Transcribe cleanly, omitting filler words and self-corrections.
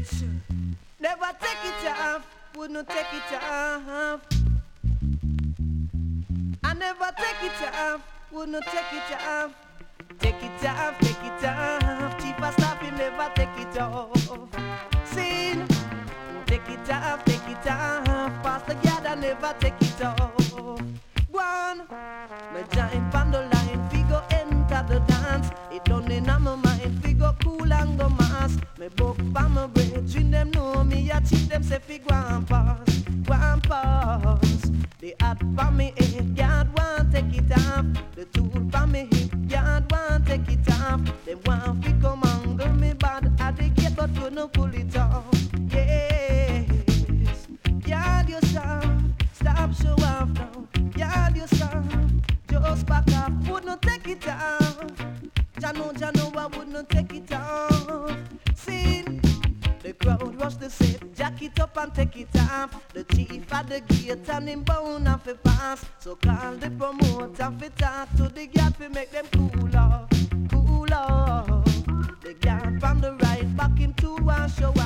Never take it off, would not take it off. I never take it off, would not take it off. Take it off, take it off. Chief of staff, him never take it off. Sin, take it off, take it off. Pastor Gada never take it off. Go on, my giant on the line, figure enter the dance. It done in my mind, figure cool and go mass. Me book by my brethren, them know me, I cheat them, say fi go and pass, go and pass. The hat for me head, God want take it off. The tool for me hip, God want take it off. Them want fi come angle me bad at the gate, but you no pull it off. Yes, God yourself, stop show off now. God yourself, just back off, would not take it off. Jano, I would not take it off. Sin. The crowd rush the set, jack it up and take it off. The chief at the gate and him bound and fi pass. So call the promoter fi talk to the gap fi make them cool off, cool off. The gap on the right back him to one show